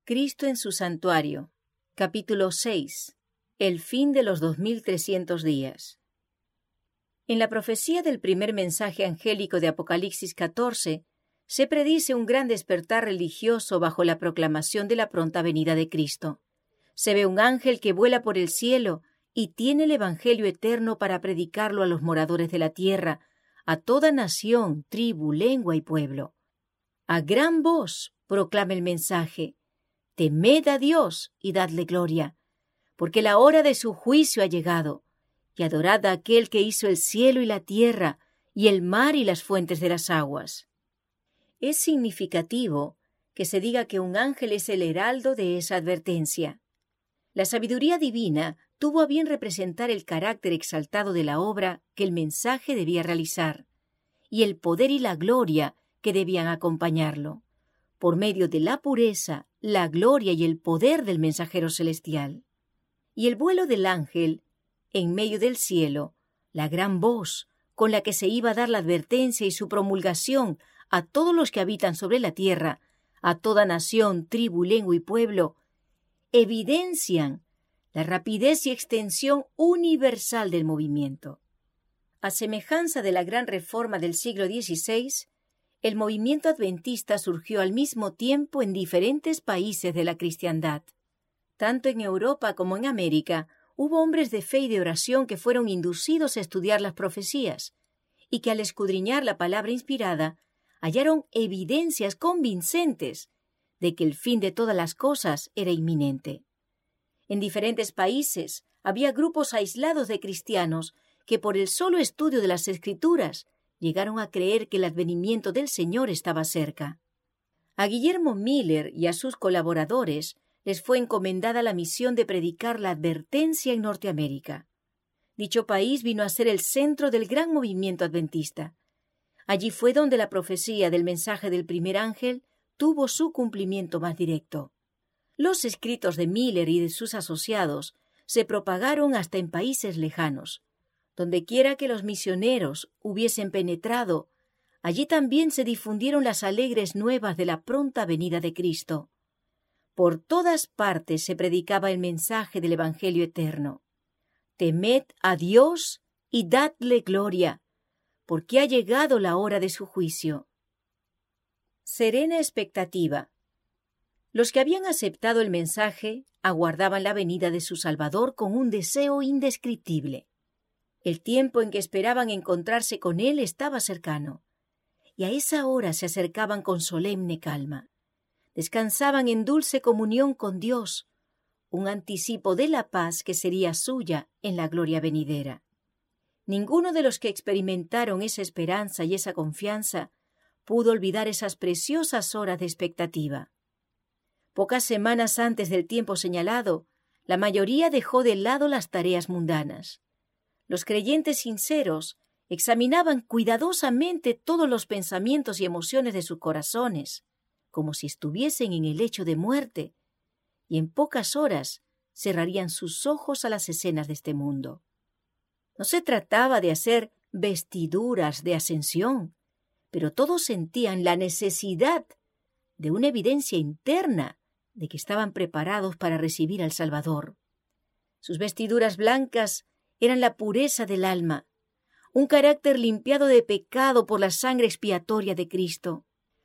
Cristo en su santuario. Capítulo 6. El fin de los 2300 días. En la profecía del primer mensaje angélico de Apocalipsis 14, se predice un gran despertar religioso bajo la proclamación de la pronta venida de Cristo. Se ve un ángel que vuela por el cielo y tiene el Evangelio eterno para predicarlo a los moradores de la tierra, a toda nación, tribu, lengua y pueblo. A gran voz proclama el mensaje: temed a Dios y dadle gloria, porque la hora de su juicio ha llegado, y adorad a aquel que hizo el cielo y la tierra, y el mar y las fuentes de las aguas. Es significativo que se diga que un ángel es el heraldo de esa advertencia. La sabiduría divina tuvo a bien representar el carácter exaltado de la obra que el mensaje debía realizar, y el poder y la gloria que debían acompañarlo, por medio de la pureza, la gloria y el poder del mensajero celestial. Y el vuelo del ángel, en medio del cielo, la gran voz con la que se iba a dar la advertencia y su promulgación a todos los que habitan sobre la tierra, a toda nación, tribu, lengua y pueblo, evidencian la rapidez y extensión universal del movimiento. A semejanza de la gran reforma del siglo XVI, el movimiento adventista surgió al mismo tiempo en diferentes países de la cristiandad. Tanto en Europa como en América hubo hombres de fe y de oración que fueron inducidos a estudiar las profecías y que al escudriñar la palabra inspirada hallaron evidencias convincentes de que el fin de todas las cosas era inminente. En diferentes países había grupos aislados de cristianos que por el solo estudio de las Escrituras llegaron a creer que el advenimiento del Señor estaba cerca. A Guillermo Miller y a sus colaboradores les fue encomendada la misión de predicar la advertencia en Norteamérica. Dicho país vino a ser el centro del gran movimiento adventista. Allí fue donde la profecía del mensaje del primer ángel tuvo su cumplimiento más directo. Los escritos de Miller y de sus asociados se propagaron hasta en países lejanos. Dondequiera que los misioneros hubiesen penetrado, allí también se difundieron las alegres nuevas de la pronta venida de Cristo. Por todas partes se predicaba el mensaje del Evangelio eterno. Temed a Dios y dadle gloria, porque ha llegado la hora de su juicio. Serena expectativa. Los que habían aceptado el mensaje aguardaban la venida de su Salvador con un deseo indescriptible. El tiempo en que esperaban encontrarse con Él estaba cercano, y a esa hora se acercaban con solemne calma. Descansaban en dulce comunión con Dios, un anticipo de la paz que sería suya en la gloria venidera. Ninguno de los que experimentaron esa esperanza y esa confianza pudo olvidar esas preciosas horas de expectativa. Pocas semanas antes del tiempo señalado, la mayoría dejó de lado las tareas mundanas. Los creyentes sinceros examinaban cuidadosamente todos los pensamientos y emociones de sus corazones, como si estuviesen en el lecho de muerte, y en pocas horas cerrarían sus ojos a las escenas de este mundo. No se trataba de hacer vestiduras de ascensión, pero todos sentían la necesidad de una evidencia interna de que estaban preparados para recibir al Salvador. Sus vestiduras blancas eran la pureza del alma, un carácter limpiado de pecado por la sangre expiatoria de Cristo.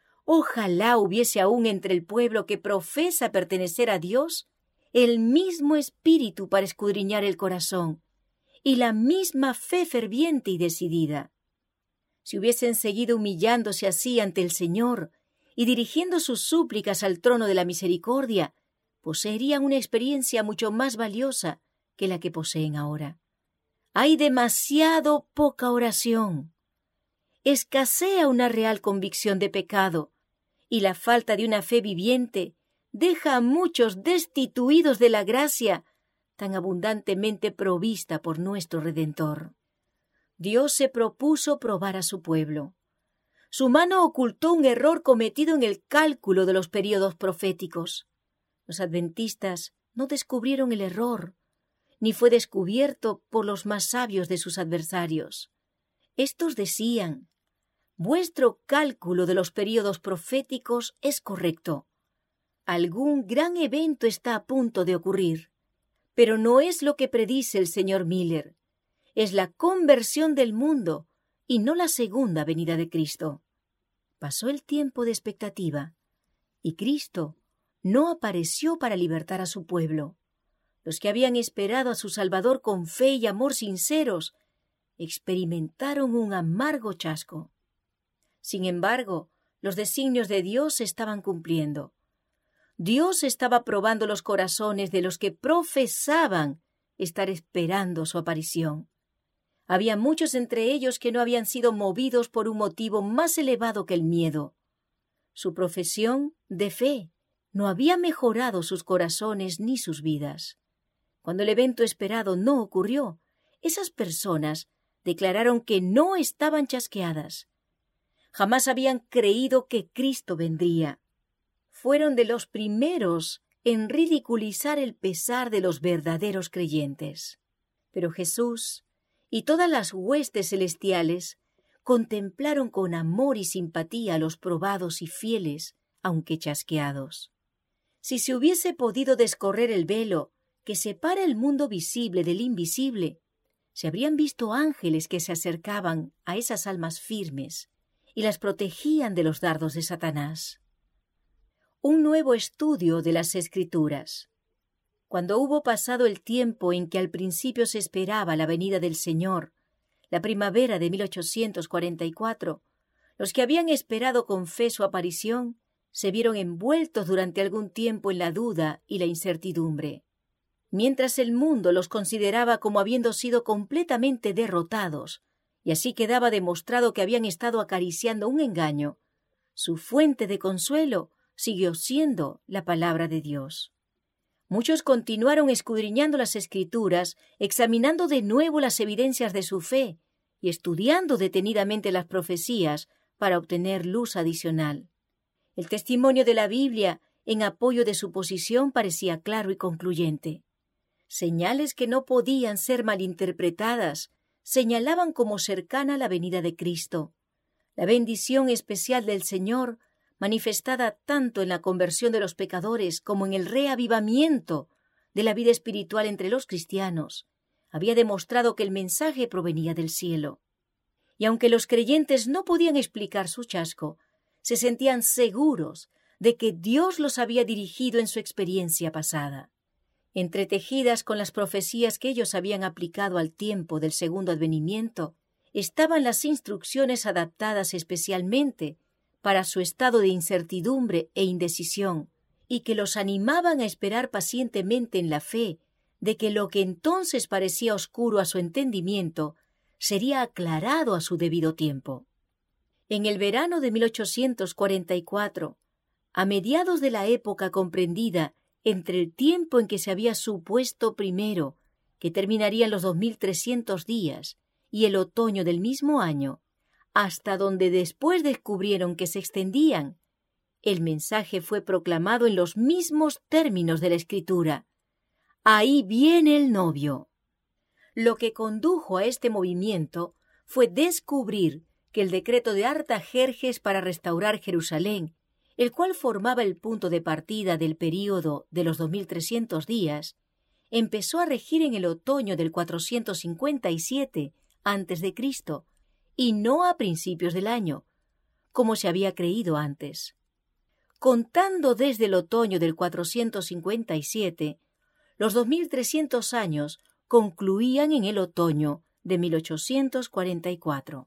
Ojalá hubiese aún entre el pueblo que profesa pertenecer a Dios el mismo espíritu para escudriñar el corazón y la misma fe ferviente y decidida. Si hubiesen seguido humillándose así ante el Señor y dirigiendo sus súplicas al trono de la misericordia, poseerían una experiencia mucho más valiosa que la que poseen ahora. Hay demasiado poca oración. Escasea una real convicción de pecado, y la falta de una fe viviente deja a muchos destituidos de la gracia tan abundantemente provista por nuestro Redentor. Dios se propuso probar a su pueblo. Su mano ocultó un error cometido en el cálculo de los períodos proféticos. Los adventistas no descubrieron el error, ni fue descubierto por los más sabios de sus adversarios. Estos decían: vuestro cálculo de los períodos proféticos es correcto. algún gran evento está a punto de ocurrir. Pero no es lo que predice el señor Miller. Es la conversión del mundo y no la segunda venida de Cristo. Pasó el tiempo de expectativa y Cristo no apareció para libertar a su pueblo. Los que habían esperado a su Salvador con fe y amor sinceros experimentaron un amargo chasco. Sin embargo, los designios de Dios se estaban cumpliendo. Dios estaba probando los corazones de los que profesaban estar esperando su aparición. Había muchos entre ellos que no habían sido movidos por un motivo más elevado que el miedo. Su profesión de fe no había mejorado sus corazones ni sus vidas. Cuando el evento esperado no ocurrió, esas personas declararon que no estaban chasqueadas. Jamás habían creído que Cristo vendría. Fueron de los primeros en ridiculizar el pesar de los verdaderos creyentes. Pero Jesús y todas las huestes celestiales contemplaron con amor y simpatía a los probados y fieles, aunque chasqueados. Si se hubiese podido descorrer el velo que separa el mundo visible del invisible, se habrían visto ángeles que se acercaban a esas almas firmes y las protegían de los dardos de Satanás. Un nuevo estudio de las Escrituras. Cuando hubo pasado el tiempo en que al principio se esperaba la venida del Señor, la primavera de 1844, los que habían esperado con fe su aparición se vieron envueltos durante algún tiempo en la duda y la incertidumbre. Mientras el mundo los consideraba como habiendo sido completamente derrotados, y así quedaba demostrado que habían estado acariciando un engaño, su fuente de consuelo siguió siendo la palabra de Dios. Muchos continuaron escudriñando las Escrituras, examinando de nuevo las evidencias de su fe y estudiando detenidamente las profecías para obtener luz adicional. El testimonio de la Biblia en apoyo de su posición parecía claro y concluyente. Señales que no podían ser malinterpretadas señalaban como cercana la venida de Cristo. La bendición especial del Señor, manifestada tanto en la conversión de los pecadores como en el reavivamiento de la vida espiritual entre los cristianos, había demostrado que el mensaje provenía del cielo. Y aunque los creyentes no podían explicar su chasco, se sentían seguros de que Dios los había dirigido en su experiencia pasada. Entretejidas con las profecías que ellos habían aplicado al tiempo del segundo advenimiento, estaban las instrucciones adaptadas especialmente para su estado de incertidumbre e indecisión, y que los animaban a esperar pacientemente en la fe de que lo que entonces parecía oscuro a su entendimiento sería aclarado a su debido tiempo. En el verano de 1844, a mediados de la época comprendida entre el tiempo en que se había supuesto primero que terminarían los 2300 días y el otoño del mismo año, hasta donde después descubrieron que se extendían, el mensaje fue proclamado en los mismos términos de la Escritura. Ahí viene el novio. Lo que condujo a este movimiento fue descubrir que el decreto de Artajerjes para restaurar Jerusalén, el cual formaba el punto de partida del período de los 2300 días, empezó a regir en el otoño del 457 a.C., y no a principios del año, como se había creído antes. Contando desde el otoño del 457, los 2300 años concluían en el otoño de 1844.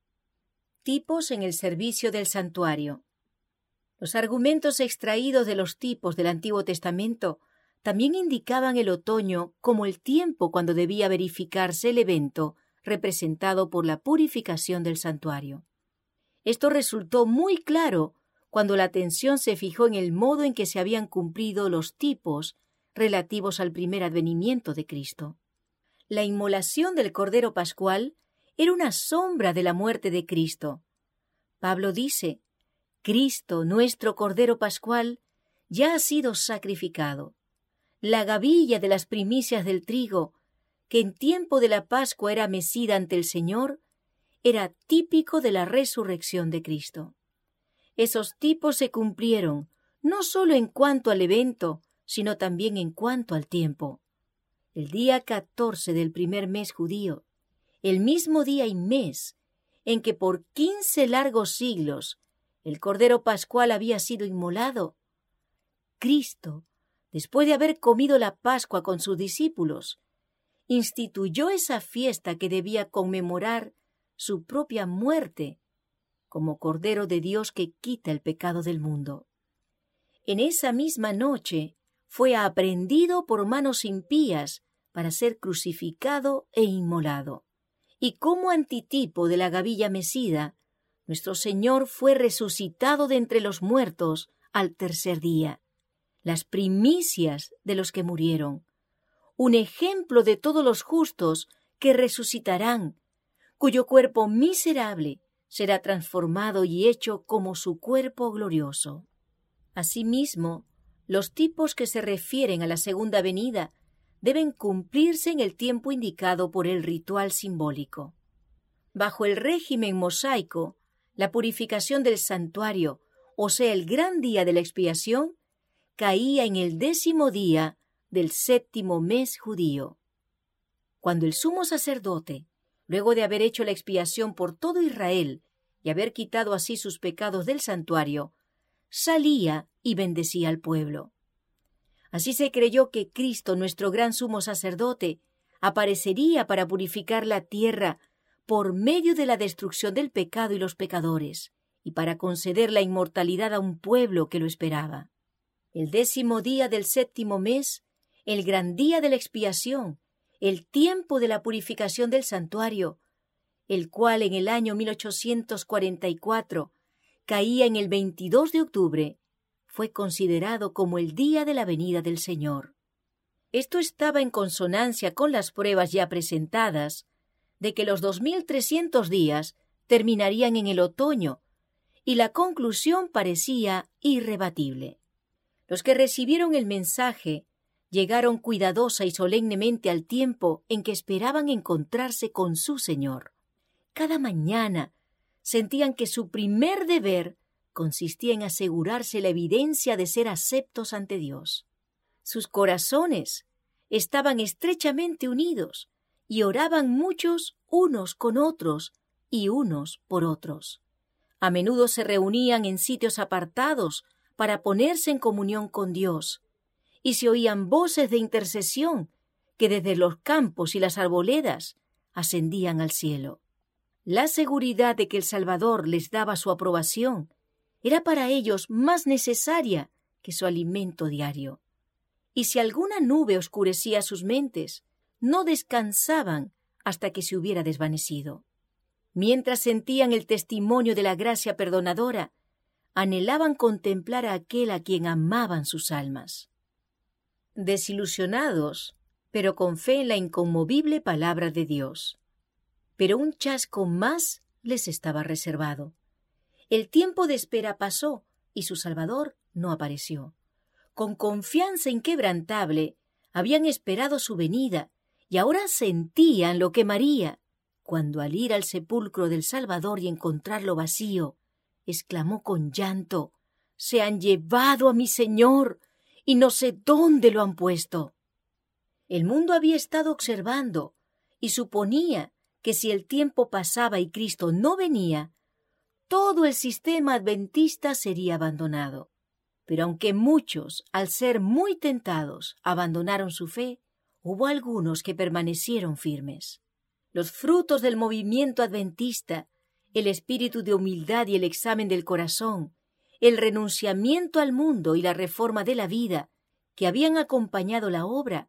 Tipos en el servicio del santuario. Los argumentos extraídos de los tipos del Antiguo Testamento también indicaban el otoño como el tiempo cuando debía verificarse el evento representado por la purificación del santuario. Esto resultó muy claro cuando la atención se fijó en el modo en que se habían cumplido los tipos relativos al primer advenimiento de Cristo. La inmolación del Cordero Pascual era una sombra de la muerte de Cristo. Pablo dice: Cristo, nuestro Cordero Pascual, ya ha sido sacrificado. La gavilla de las primicias del trigo, que en tiempo de la Pascua era mecida ante el Señor, era típico de la resurrección de Cristo. Esos tipos se cumplieron no solo en cuanto al evento, sino también en cuanto al tiempo. El día 14 del primer mes judío, el mismo día y mes en que por 15 largos siglos el Cordero Pascual había sido inmolado, Cristo, después de haber comido la Pascua con sus discípulos, instituyó esa fiesta que debía conmemorar su propia muerte como Cordero de Dios que quita el pecado del mundo. En esa misma noche fue aprehendido por manos impías para ser crucificado e inmolado. Y como antitipo de la gavilla mecida, nuestro Señor fue resucitado de entre los muertos al tercer día, las primicias de los que murieron, un ejemplo de todos los justos que resucitarán, cuyo cuerpo miserable será transformado y hecho como su cuerpo glorioso. Asimismo, los tipos que se refieren a la segunda venida deben cumplirse en el tiempo indicado por el ritual simbólico. Bajo el régimen mosaico, la purificación del santuario, o sea, el gran día de la expiación, caía en el 10º día del 7º mes judío. Cuando el sumo sacerdote, luego de haber hecho la expiación por todo Israel y haber quitado así sus pecados del santuario, salía y bendecía al pueblo. Así se creyó que Cristo, nuestro gran sumo sacerdote, aparecería para purificar la tierra por medio de la destrucción del pecado y los pecadores, y para conceder la inmortalidad a un pueblo que lo esperaba. El 10º día del 7º mes, el gran día de la expiación, el tiempo de la purificación del santuario, el cual en el año 1844 caía en el 22 de octubre, fue considerado como el día de la venida del Señor. Esto estaba en consonancia con las pruebas ya presentadas de que los 2300 días terminarían en el otoño, y la conclusión parecía irrebatible. Los que recibieron el mensaje llegaron cuidadosa y solemnemente al tiempo en que esperaban encontrarse con su Señor. Cada mañana sentían que su primer deber consistía en asegurarse la evidencia de ser aceptos ante Dios. Sus corazones estaban estrechamente unidos y oraban muchos unos con otros y unos por otros. A menudo se reunían en sitios apartados para ponerse en comunión con Dios, y se oían voces de intercesión que desde los campos y las arboledas ascendían al cielo. La seguridad de que el Salvador les daba su aprobación era para ellos más necesaria que su alimento diario. Y si alguna nube oscurecía sus mentes, no descansaban hasta que se hubiera desvanecido. Mientras sentían el testimonio de la gracia perdonadora, anhelaban contemplar a aquel a quien amaban sus almas. Desilusionados, pero con fe en la inconmovible palabra de Dios. Pero un chasco más les estaba reservado. El tiempo de espera pasó y su Salvador no apareció. Con confianza inquebrantable habían esperado su venida y ahora sentían lo que María, cuando al ir al sepulcro del Salvador y encontrarlo vacío, exclamó con llanto: «Se han llevado a mi Señor y no sé dónde lo han puesto». El mundo había estado observando y suponía que si el tiempo pasaba y Cristo no venía, todo el sistema adventista sería abandonado. Pero aunque muchos, al ser muy tentados, abandonaron su fe, hubo algunos que permanecieron firmes. Los frutos del movimiento adventista, el espíritu de humildad y el examen del corazón, el renunciamiento al mundo y la reforma de la vida que habían acompañado la obra,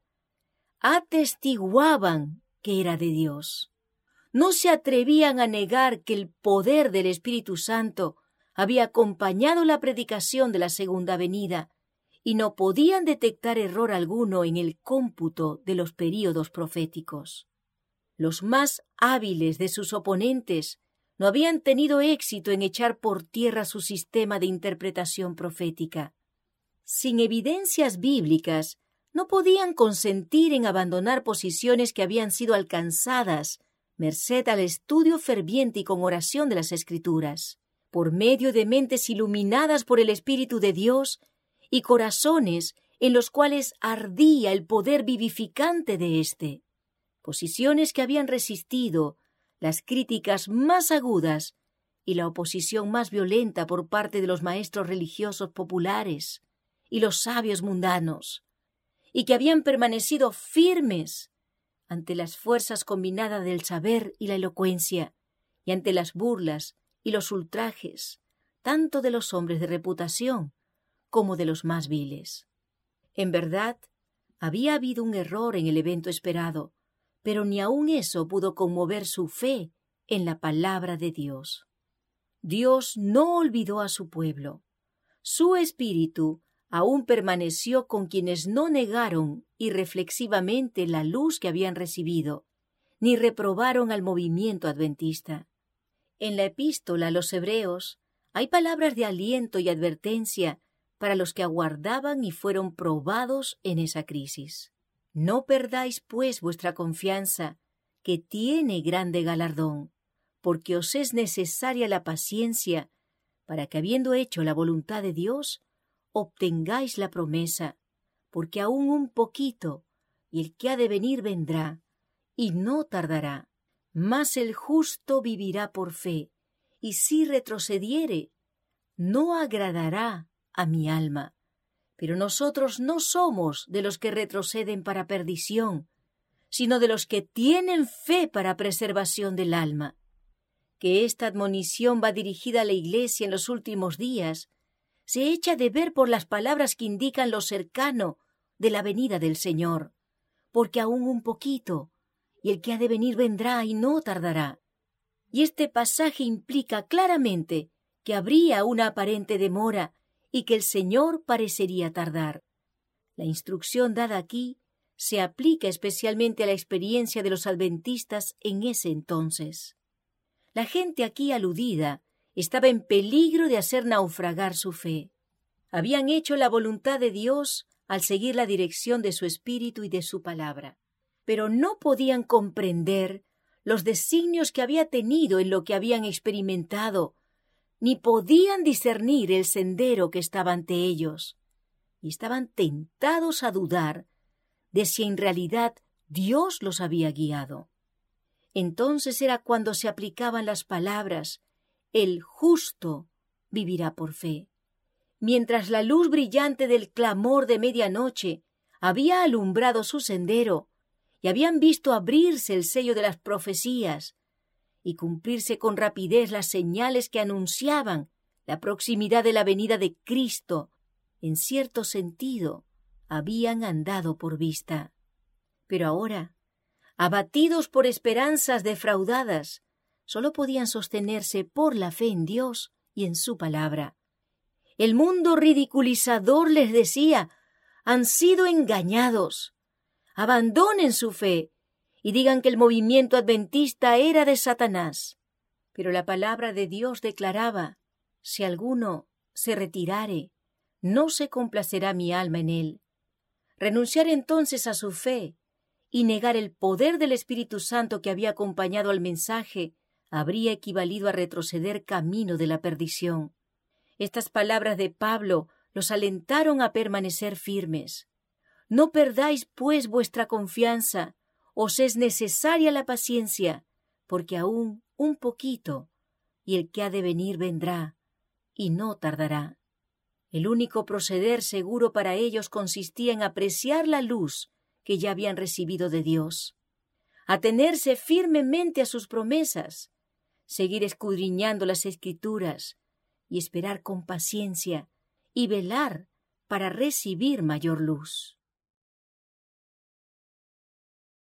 atestiguaban que era de Dios. No se atrevían a negar que el poder del Espíritu Santo había acompañado la predicación de la segunda venida y no podían detectar error alguno en el cómputo de los períodos proféticos. Los más hábiles de sus oponentes no habían tenido éxito en echar por tierra su sistema de interpretación profética. Sin evidencias bíblicas, no podían consentir en abandonar posiciones que habían sido alcanzadas merced al estudio ferviente y con oración de las Escrituras. Por medio de mentes iluminadas por el Espíritu de Dios, y corazones en los cuales ardía el poder vivificante de éste. Posiciones que habían resistido las críticas más agudas y la oposición más violenta por parte de los maestros religiosos populares y los sabios mundanos, y que habían permanecido firmes ante las fuerzas combinadas del saber y la elocuencia, y ante las burlas y los ultrajes, tanto de los hombres de reputación como de los más viles. En verdad, había habido un error en el evento esperado, pero ni aun eso pudo conmover su fe en la palabra de Dios. Dios no olvidó a su pueblo. Su espíritu aún permaneció con quienes no negaron irreflexivamente la luz que habían recibido, ni reprobaron al movimiento adventista. En la epístola a los Hebreos hay palabras de aliento y advertencia para los que aguardaban y fueron probados en esa crisis. No perdáis, pues, vuestra confianza, que tiene grande galardón, porque os es necesaria la paciencia, para que, habiendo hecho la voluntad de Dios, obtengáis la promesa, porque aún un poquito, y el que ha de venir vendrá, y no tardará. Mas el justo vivirá por fe, y si retrocediere, no agradará a mi alma. Pero nosotros no somos de los que retroceden para perdición, sino de los que tienen fe para preservación del alma. Que esta admonición va dirigida a la Iglesia en los últimos días, se echa de ver por las palabras que indican lo cercano de la venida del Señor, porque aún un poquito, y el que ha de venir vendrá y no tardará. Y este pasaje implica claramente que habría una aparente demora y que el Señor parecería tardar. La instrucción dada aquí se aplica especialmente a la experiencia de los adventistas en ese entonces. La gente aquí aludida estaba en peligro de hacer naufragar su fe. Habían hecho la voluntad de Dios al seguir la dirección de su espíritu y de su palabra, pero no podían comprender los designios que había tenido en lo que habían experimentado, ni podían discernir el sendero que estaba ante ellos, y estaban tentados a dudar de si en realidad Dios los había guiado. Entonces era cuando se aplicaban las palabras: el justo vivirá por fe. Mientras la luz brillante del clamor de medianoche había alumbrado su sendero, y habían visto abrirse el sello de las profecías y cumplirse con rapidez las señales que anunciaban la proximidad de la venida de Cristo, en cierto sentido, habían andado por vista. Pero ahora, abatidos por esperanzas defraudadas, solo podían sostenerse por la fe en Dios y en su palabra. El mundo ridiculizador les decía: han sido engañados. Abandonen su fe y digan que el movimiento adventista era de Satanás. Pero la palabra de Dios declaraba: si alguno se retirare, no se complacerá mi alma en él. Renunciar entonces a su fe y negar el poder del Espíritu Santo que había acompañado al mensaje habría equivalido a retroceder camino de la perdición. Estas palabras de Pablo los alentaron a permanecer firmes. No perdáis, pues, vuestra confianza, os es necesaria la paciencia, porque aún un poquito, y el que ha de venir vendrá, y no tardará. El único proceder seguro para ellos consistía en apreciar la luz que ya habían recibido de Dios, atenerse firmemente a sus promesas, seguir escudriñando las Escrituras y esperar con paciencia y velar para recibir mayor luz.